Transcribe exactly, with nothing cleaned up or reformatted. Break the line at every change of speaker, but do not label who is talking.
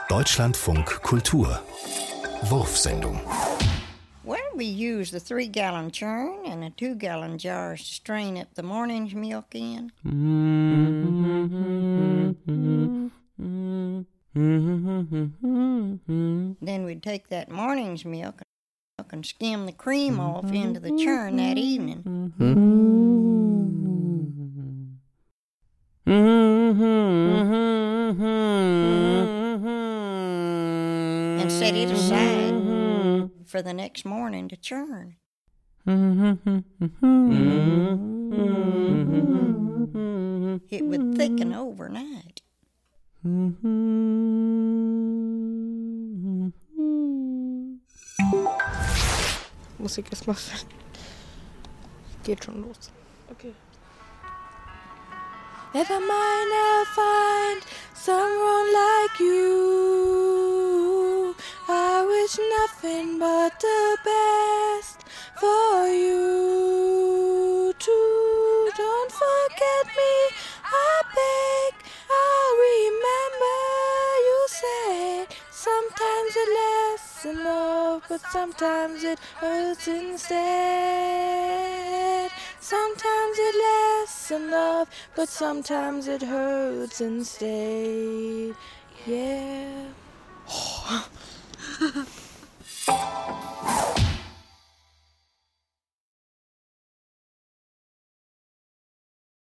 Deutschlandfunk Kultur Wurfsendung.
Well, we use the three-gallon churn and the two-gallon jars to strain up the morning's milk in. Then we'd take that morning's milk and skim the cream off into the churn that evening. And set it aside for the next morning to churn. It would thicken overnight.
Musik erstmal. Geht schon los. Okay. Never mind, I'll find someone like you. I wish nothing but the best for you too. Don't forget me, I beg. I'll remember you said sometimes it lasts in love, but sometimes it hurts instead. Sometimes it lasts in love, but sometimes it hurts instead.